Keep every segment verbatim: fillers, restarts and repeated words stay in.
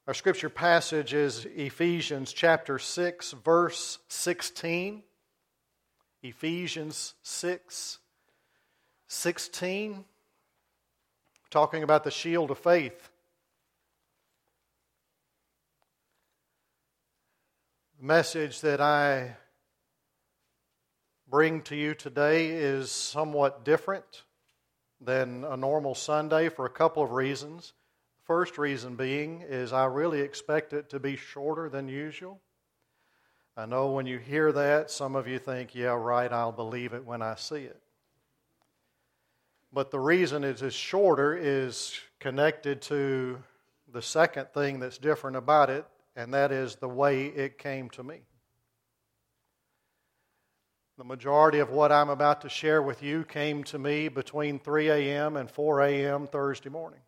Our scripture passage is Ephesians chapter six, verse sixteen. Ephesians six, sixteen. Talking about the shield of faith. The message that I bring to you today is somewhat different than a normal Sunday for a couple of reasons. First reason being is I really expect it to be shorter than usual. I know when you hear that, some of you think, yeah, right, I'll believe it when I see it. But the reason it is shorter is connected to the second thing that's different about it, and that is the way it came to me. The majority of what I'm about to share with you came to me between three a.m. and four a.m. Thursday morning.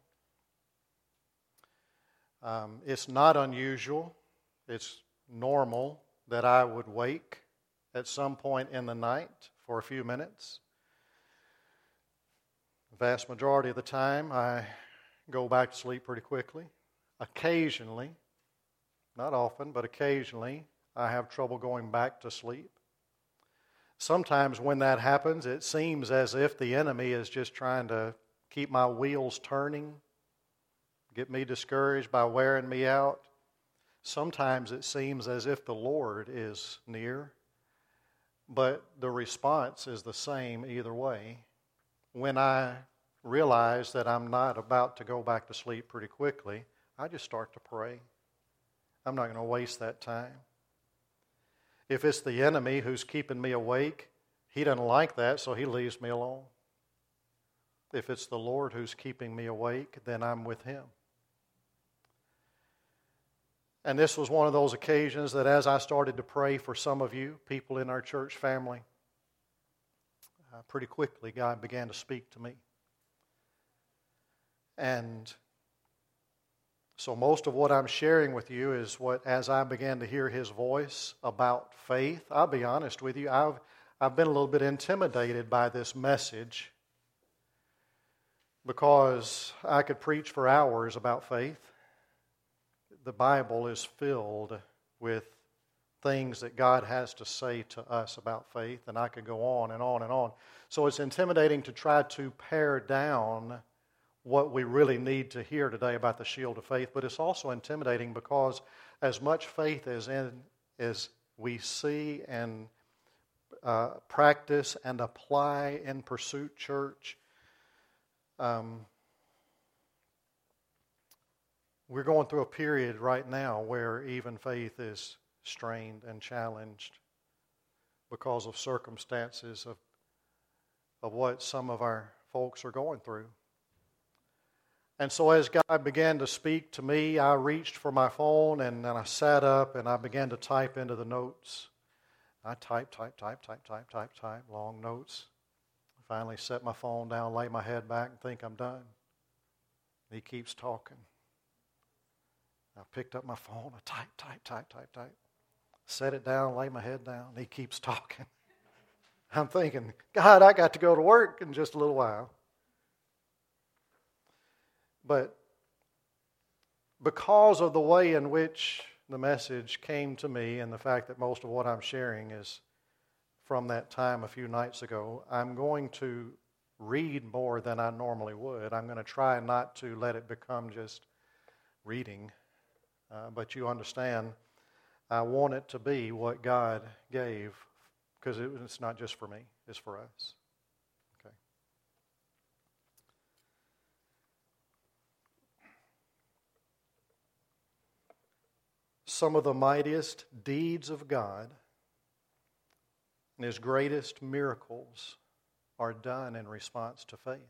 Um, it's not unusual, it's normal that I would wake at some point in the night for a few minutes. The vast majority of the time I go back to sleep pretty quickly. Occasionally, not often, but occasionally I have trouble going back to sleep. Sometimes when that happens, it seems as if the enemy is just trying to keep my wheels turning, get me discouraged by wearing me out. Sometimes it seems as if the Lord is near, but the response is the same either way. When I realize that I'm not about to go back to sleep pretty quickly, I just start to pray. I'm not going to waste that time. If it's the enemy who's keeping me awake, he doesn't like that, so he leaves me alone. If it's the Lord who's keeping me awake, then I'm with him. And this was one of those occasions that as I started to pray for some of you, people in our church family, uh, pretty quickly God began to speak to me. And so most of what I'm sharing with you is what, as I began to hear His voice about faith, I'll be honest with you, I've, I've been a little bit intimidated by this message because I could preach for hours about faith. The Bible is filled with things that God has to say to us about faith, and I could go on and on and on. So it's intimidating to try to pare down what we really need to hear today about the shield of faith, but it's also intimidating because as much faith as in as we see and uh, practice and apply in Pursuit Church, um, we're going through a period right now where even faith is strained and challenged because of circumstances of, of what some of our folks are going through. And so as God began to speak to me, I reached for my phone and then I sat up and I began to type into the notes. I type, type, type, type, type, type, type, long notes. I finally set my phone down, lay my head back and think I'm done. He keeps talking. I picked up my phone, I type, type, type, type, type. Set it down, lay my head down. He keeps talking. I'm thinking, God, I got to go to work in just a little while. But because of the way in which the message came to me and the fact that most of what I'm sharing is from that time a few nights ago, I'm going to read more than I normally would. I'm going to try not to let it become just reading. Uh, but you understand, I want it to be what God gave because it, it's not just for me, it's for us. Okay. Some of the mightiest deeds of God and His greatest miracles are done in response to faith.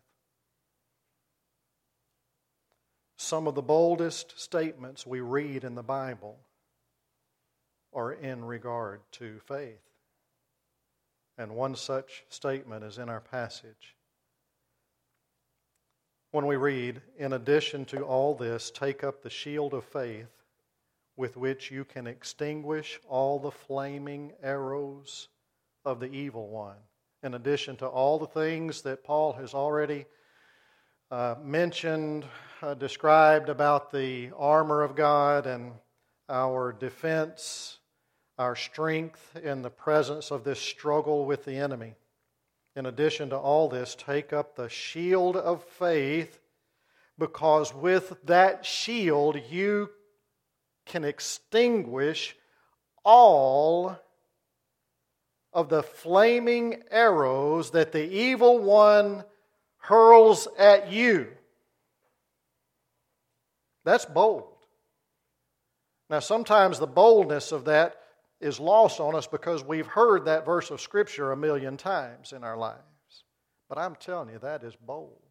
Some of the boldest statements we read in the Bible are in regard to faith. And one such statement is in our passage. When we read, "In addition to all this, take up the shield of faith, with which you can extinguish all the flaming arrows of the evil one." In addition to all the things that Paul has already uh, mentioned uh, described about the armor of God and our defense, our strength in the presence of this struggle with the enemy. In addition to all this, take up the shield of faith, because with that shield you can extinguish all of the flaming arrows that the evil one hurls at you. That's bold. Now, sometimes the boldness of that is lost on us because we've heard that verse of Scripture a million times in our lives. But I'm telling you, that is bold.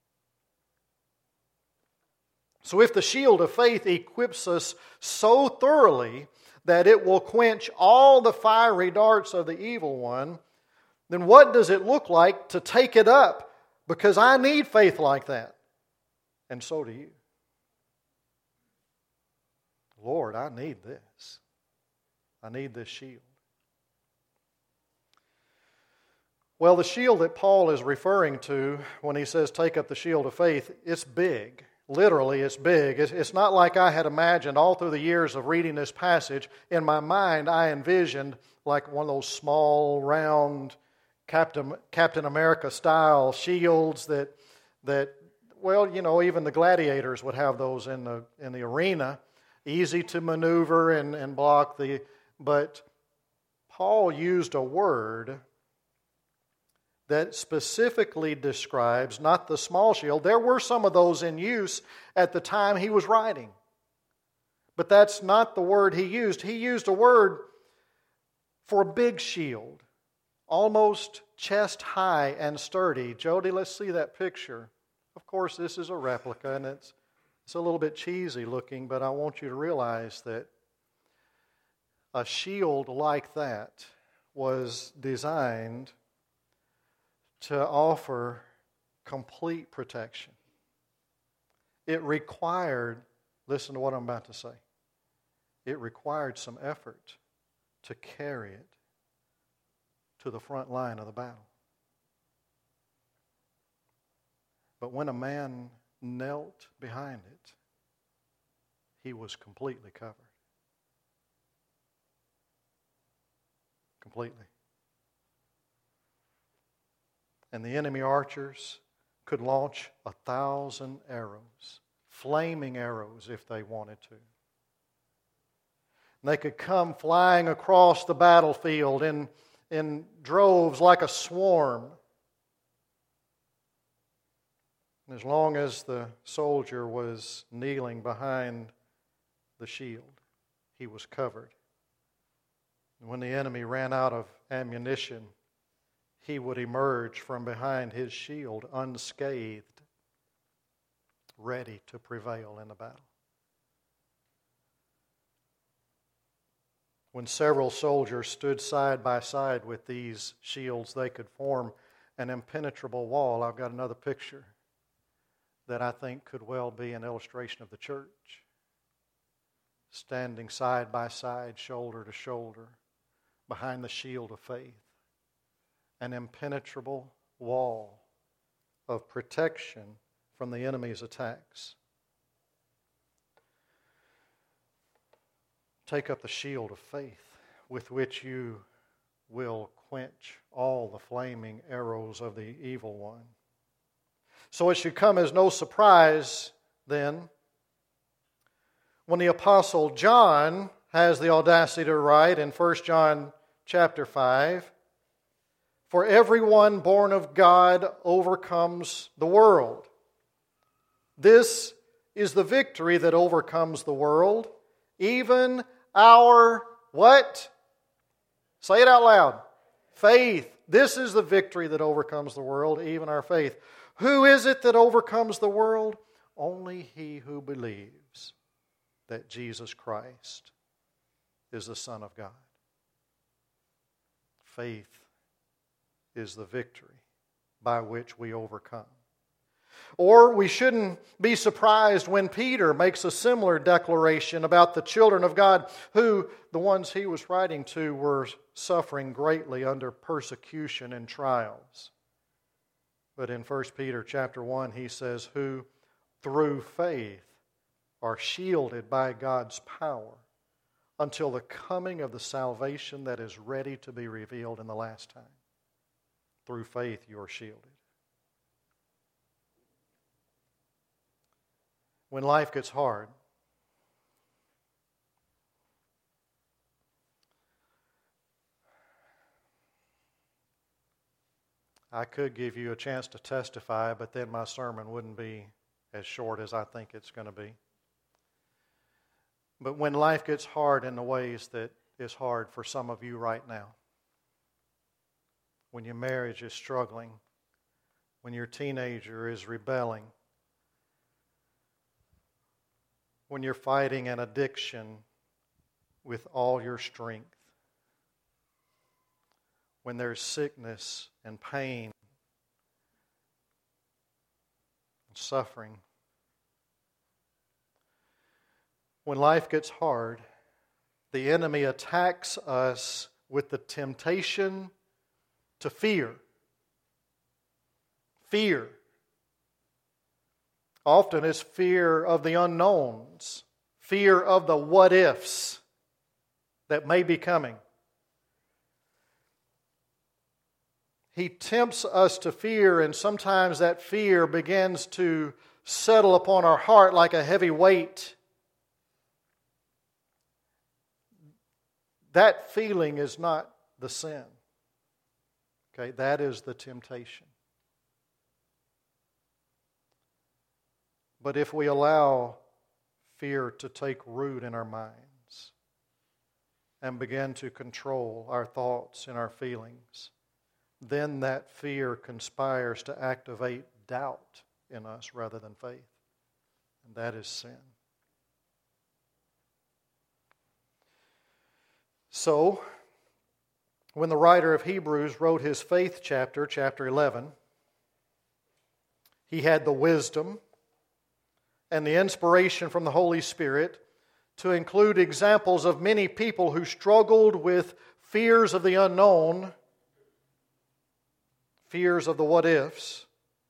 So if the shield of faith equips us so thoroughly that it will quench all the fiery darts of the evil one, then what does it look like to take it up? Because I need faith like that. And so do you. Lord, I need this. I need this shield. Well, the shield that Paul is referring to when he says take up the shield of faith, it's big. Literally, it's big. It's not like I had imagined all through the years of reading this passage. In my mind, I envisioned like one of those small, round Captain, Captain America-style shields that, that, well, you know, even the gladiators would have those in the in the arena. Easy to maneuver and, and block the... But Paul used a word that specifically describes not the small shield. There were some of those in use at the time he was writing. But that's not the word he used. He used a word for a big shield, almost chest high and sturdy. Jody, let's see that picture. Of course, this is a replica, and it's, it's a little bit cheesy looking, but I want you to realize that a shield like that was designed to offer complete protection. It required, listen to what I'm about to say, it required some effort to carry it to the front line of the battle. But when a man knelt behind it, he was completely covered. Completely. And the enemy archers could launch a thousand arrows, flaming arrows if they wanted to. And they could come flying across the battlefield in, in droves like a swarm. And as long as the soldier was kneeling behind the shield, he was covered. And when the enemy ran out of ammunition, he would emerge from behind his shield unscathed, ready to prevail in the battle. When several soldiers stood side by side with these shields, they could form an impenetrable wall. I've got another picture that I think could well be an illustration of the church. Standing side by side, shoulder to shoulder, behind the shield of faith. An impenetrable wall of protection from the enemy's attacks. Take up the shield of faith with which you will quench all the flaming arrows of the evil one. So it should come as no surprise then when the Apostle John has the audacity to write in First John chapter five, "For everyone born of God overcomes the world. This is the victory that overcomes the world, even our," what? Say it out loud. Faith. This is the victory that overcomes the world, even our faith. Who is it that overcomes the world? Only he who believes that Jesus Christ is the Son of God. Faith is the victory by which we overcome. Or we shouldn't be surprised when Peter makes a similar declaration about the children of God who, the ones he was writing to, were suffering greatly under persecution and trials. But in First Peter chapter one, he says, "Who through faith, are shielded by God's power until the coming of the salvation that is ready to be revealed in the last time. Through faith you are shielded. When life gets hard, I could give you a chance to testify, but then my sermon wouldn't be as short as I think it's going to be. But when life gets hard in the ways that is hard for some of you right now, when your marriage is struggling, when your teenager is rebelling, when you're fighting an addiction with all your strength, when there's sickness and pain and suffering, when life gets hard, the enemy attacks us with the temptation to fear. Fear. Often it's fear of the unknowns, fear of the what-ifs that may be coming. He tempts us to fear, and sometimes that fear begins to settle upon our heart like a heavy weight. That feeling is not the sin. Okay, that is the temptation. But if we allow fear to take root in our minds and begin to control our thoughts and our feelings, then that fear conspires to activate doubt in us rather than faith. And that is sin. So, when the writer of Hebrews wrote his faith chapter, chapter eleven, he had the wisdom and the inspiration from the Holy Spirit to include examples of many people who struggled with fears of the unknown, fears of the what-ifs,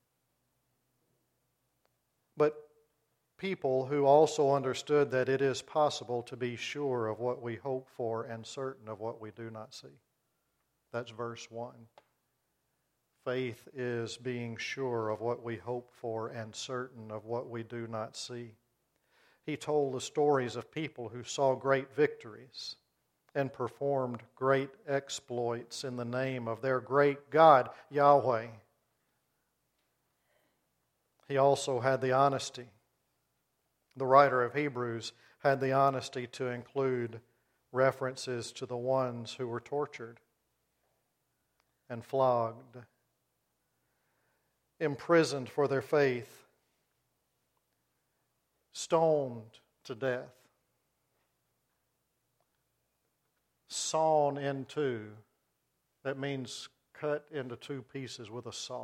but people who also understood that it is possible to be sure of what we hope for and certain of what we do not see. That's verse one. Faith is being sure of what we hope for and certain of what we do not see. He told the stories of people who saw great victories and performed great exploits in the name of their great God, Yahweh. He also had the honesty. The writer of Hebrews had the honesty to include references to the ones who were tortured and flogged, imprisoned for their faith, stoned to death, sawn in two. That means cut into two pieces with a saw.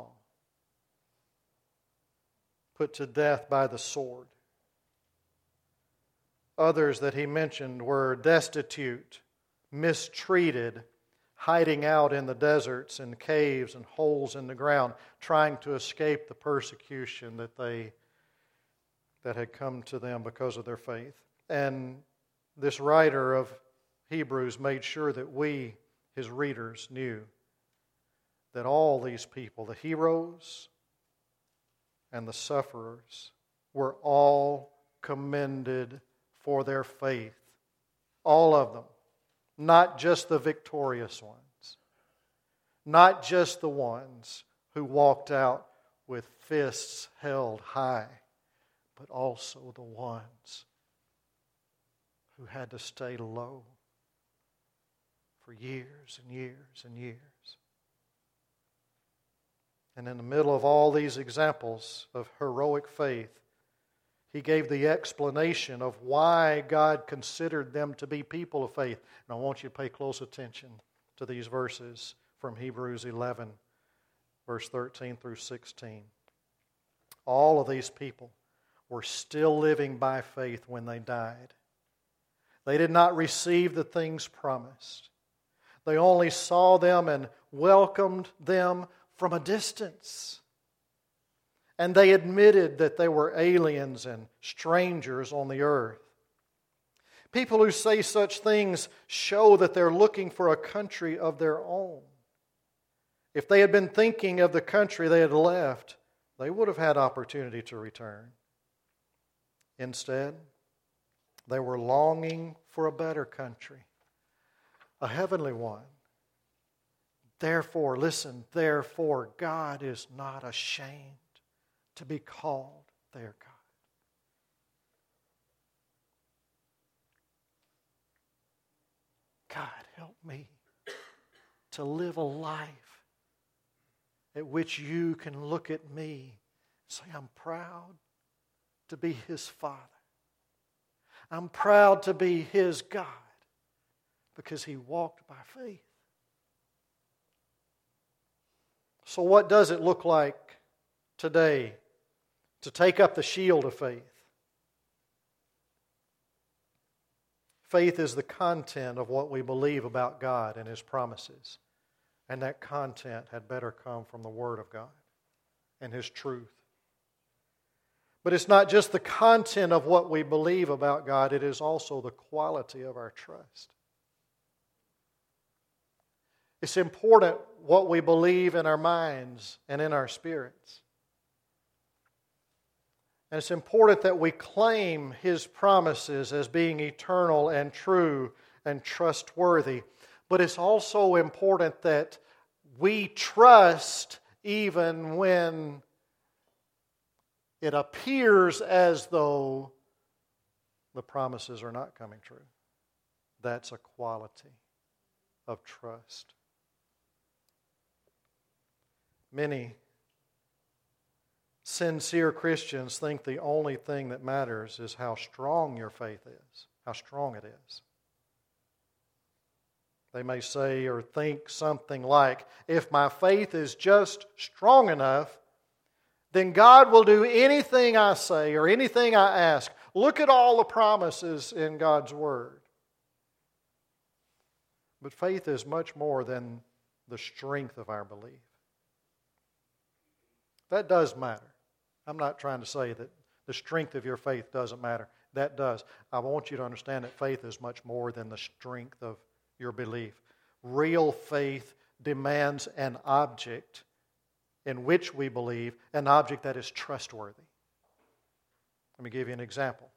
Put to death by the sword. Others that he mentioned were destitute, mistreated, hiding out in the deserts and caves and holes in the ground, trying to escape the persecution that they that had come to them because of their faith. And this writer of Hebrews made sure that we, his readers, knew that all these people, the heroes and the sufferers, were all commended for their faith. All of them. Not just the victorious ones. Not just the ones who walked out with fists held high, but also the ones who had to stay low for years and years and years. And in the middle of all these examples of heroic faith, he gave the explanation of why God considered them to be people of faith. And I want you to pay close attention to these verses from Hebrews eleven, verse thirteen through sixteen. All of these people were still living by faith when they died. They did not receive the things promised. They only saw them and welcomed them from a distance. And they admitted that they were aliens and strangers on the earth. People who say such things show that they're looking for a country of their own. If they had been thinking of the country they had left, they would have had opportunity to return. Instead, they were longing for a better country, a heavenly one. Therefore, listen, therefore, God is not ashamed to be called their God. God, help me to live a life at which you can look at me and say, I'm proud to be His Father. I'm proud to be His God because He walked by faith. So what does it look like today to take up the shield of faith? Faith is the content of what we believe about God and His promises. And that content had better come from the Word of God and His truth. But it's not just the content of what we believe about God, it is also the quality of our trust. It's important what we believe in our minds and in our spirits. And it's important that we claim His promises as being eternal and true and trustworthy. But it's also important that we trust even when it appears as though the promises are not coming true. That's a quality of trust. Many sincere Christians think the only thing that matters is how strong your faith is, how strong it is. They may say or think something like, if my faith is just strong enough, then God will do anything I say or anything I ask. Look at all the promises in God's Word. But faith is much more than the strength of our belief. That does matter. I'm not trying to say that the strength of your faith doesn't matter. That does. I want you to understand that faith is much more than the strength of your belief. Real faith demands an object in which we believe, an object that is trustworthy. Let me give you an example.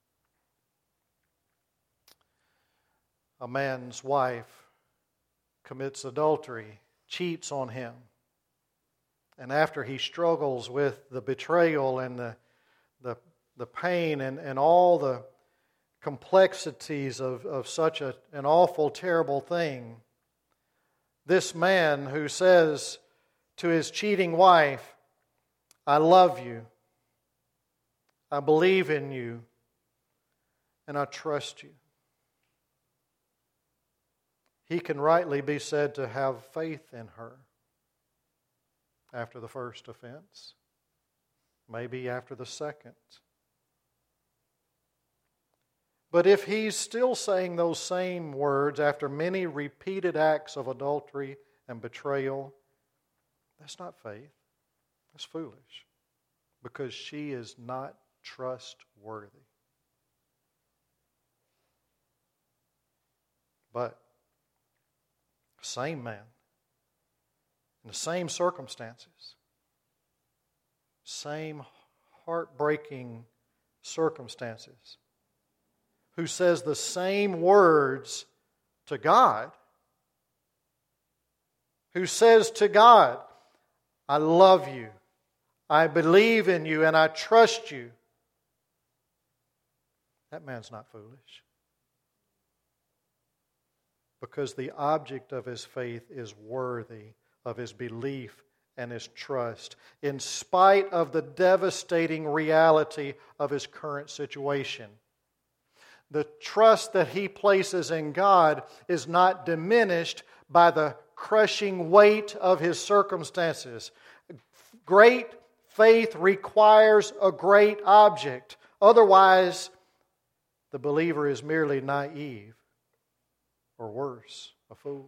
A man's wife commits adultery, cheats on him. And after he struggles with the betrayal and the, the, the pain and, and all the complexities of, of such a, an awful, terrible thing, this man who says to his cheating wife, I love you, I believe in you, and I trust you. He can rightly be said to have faith in her. After the first offense, maybe after the second. But if he's still saying those same words after many repeated acts of adultery and betrayal, that's not faith. That's foolish. Because she is not trustworthy. But, same man, in the same circumstances, same heartbreaking circumstances, who says the same words to God, who says to God, I love you, I believe in you, and I trust you. That man's not foolish. Because the object of his faith is worthy of his belief and his trust, in spite of the devastating reality of his current situation. The trust that he places in God is not diminished by the crushing weight of his circumstances. Great faith requires a great object. Otherwise, the believer is merely naive, or worse, a fool.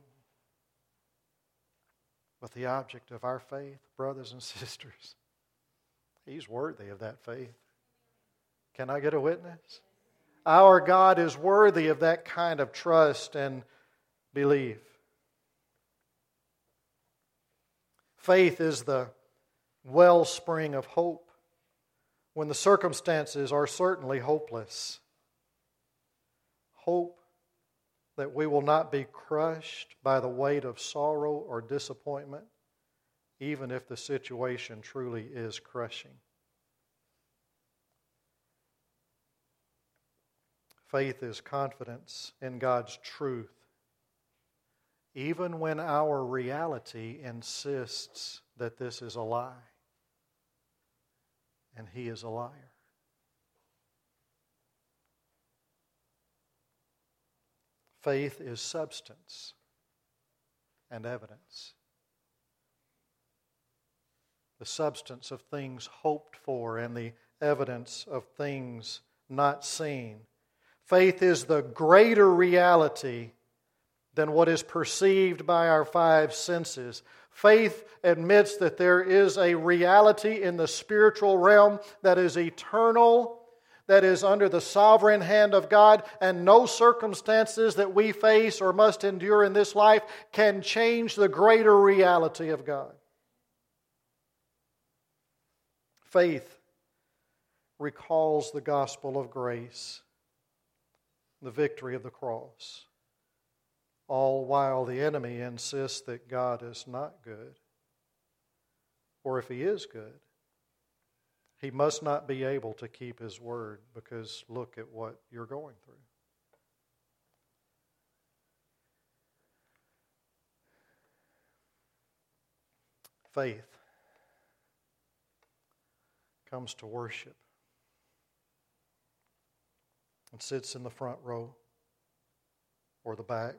But the object of our faith, brothers and sisters, He's worthy of that faith. Can I get a witness? Our God is worthy of that kind of trust and belief. Faith is the wellspring of hope when the circumstances are certainly hopeless. Hope that we will not be crushed by the weight of sorrow or disappointment, even if the situation truly is crushing. Faith is confidence in God's truth, even when our reality insists that this is a lie, and He is a liar. Faith is substance and evidence. The substance of things hoped for and the evidence of things not seen. Faith is the greater reality than what is perceived by our five senses. Faith admits that there is a reality in the spiritual realm that is eternal, that is under the sovereign hand of God, and no circumstances that we face or must endure in this life can change the greater reality of God. Faith recalls the gospel of grace, the victory of the cross, all while the enemy insists that God is not good. Or if He is good, He must not be able to keep His word, because look at what you're going through. Faith comes to worship and sits in the front row or the back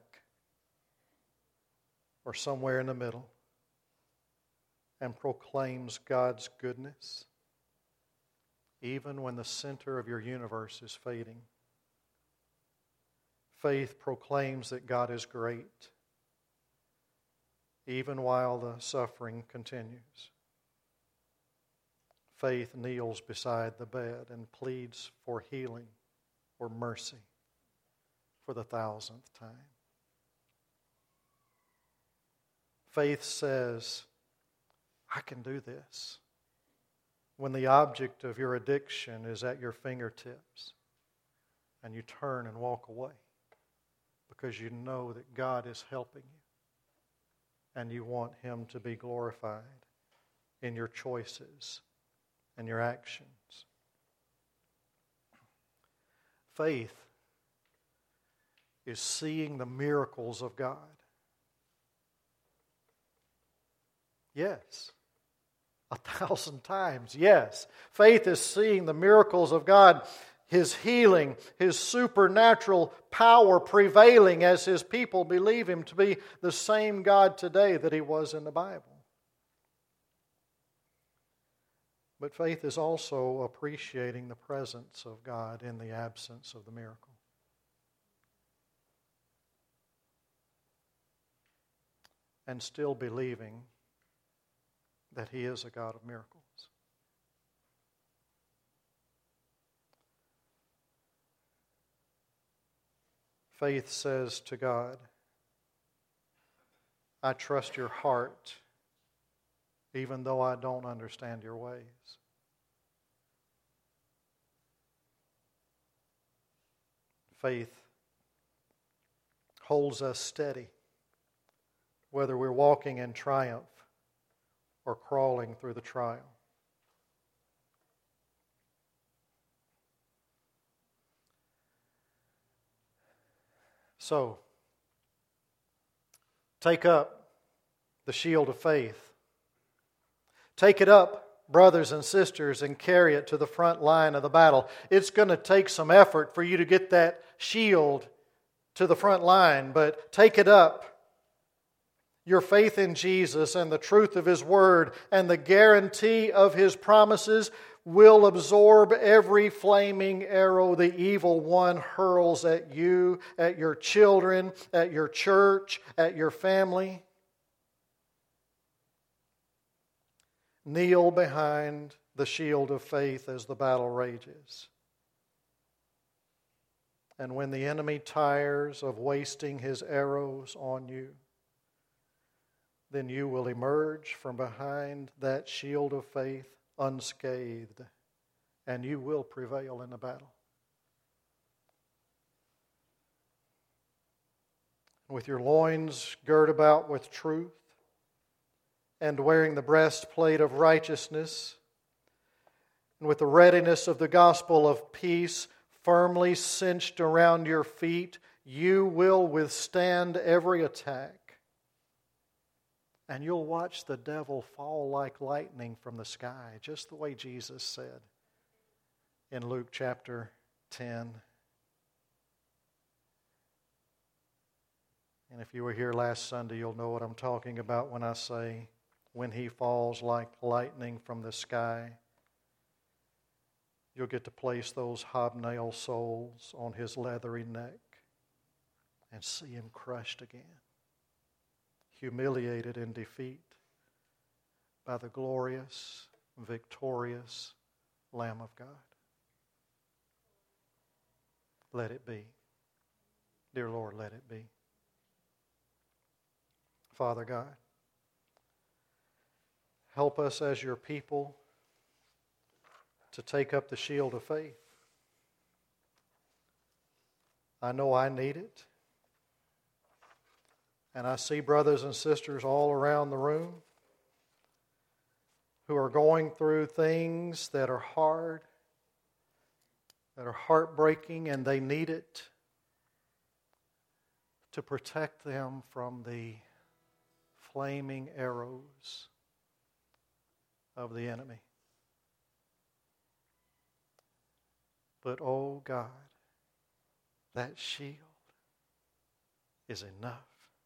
or somewhere in the middle and proclaims God's goodness even when the center of your universe is fading. Faith proclaims that God is great even while the suffering continues. Faith kneels beside the bed and pleads for healing or mercy for the thousandth time. Faith says, I can do this, when the object of your addiction is at your fingertips and you turn and walk away because you know that God is helping you and you want Him to be glorified in your choices and your actions. Faith is seeing the miracles of God. Yes. A thousand times, yes. Faith is seeing the miracles of God, His healing, His supernatural power prevailing as His people believe Him to be the same God today that He was in the Bible. But faith is also appreciating the presence of God in the absence of the miracle. And still believing that He is a God of miracles. Faith says to God, I trust your heart even though I don't understand your ways. Faith holds us steady, whether we're walking in triumph or crawling through the trial. So, take up the shield of faith. Take it up, brothers and sisters, and carry it to the front line of the battle. It's going to take some effort for you to get that shield to the front line, but take it up. Your faith in Jesus and the truth of His Word and the guarantee of His promises will absorb every flaming arrow the evil one hurls at you, at your children, at your church, at your family. Kneel behind the shield of faith as the battle rages. And when the enemy tires of wasting his arrows on you, then you will emerge from behind that shield of faith unscathed, and you will prevail in the battle. With your loins girt about with truth, and wearing the breastplate of righteousness, and with the readiness of the gospel of peace firmly cinched around your feet, you will withstand every attack. And you'll watch the devil fall like lightning from the sky, just the way Jesus said in Luke chapter ten. And if you were here last Sunday, you'll know what I'm talking about when I say, when he falls like lightning from the sky, you'll get to place those hobnail soles on his leathery neck and see him crushed again, humiliated in defeat by the glorious, victorious Lamb of God. Let it be. Dear Lord, let it be. Father God, help us as your people to take up the shield of faith. I know I need it. And I see brothers and sisters all around the room who are going through things that are hard, that are heartbreaking, and they need it to protect them from the flaming arrows of the enemy. But, oh God, that shield is enough.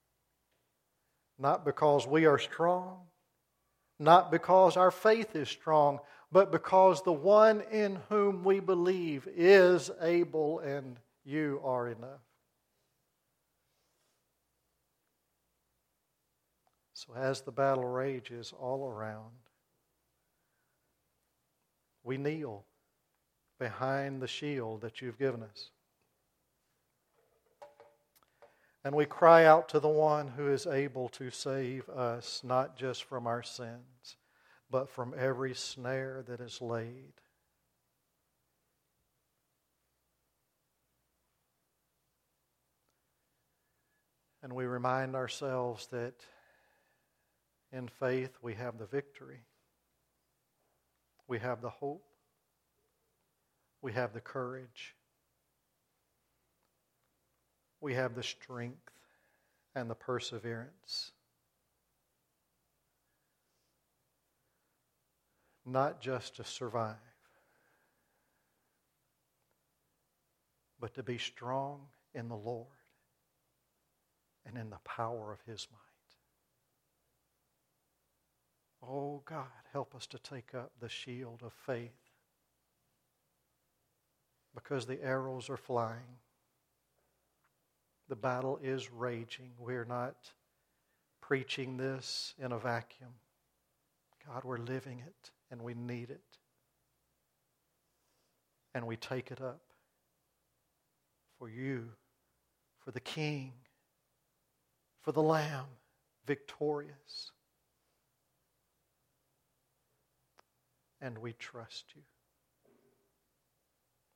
Not because we are strong, not because our faith is strong, but because the one in whom we believe is able, and you are enough. So as the battle rages all around, we kneel behind the shield that you've given us. And we cry out to the one who is able to save us, not just from our sins, but from every snare that is laid. And we remind ourselves that in faith we have the victory. We have the hope. We have the courage. We have the strength and the perseverance. Not just to survive, but to be strong in the Lord and in the power of His might. Oh God, help us to take up the shield of faith, because the arrows are flying. The battle is raging. We're not preaching this in a vacuum. God, we're living it, and we need it. And we take it up for you, for the King, for the Lamb, victorious. And we trust you.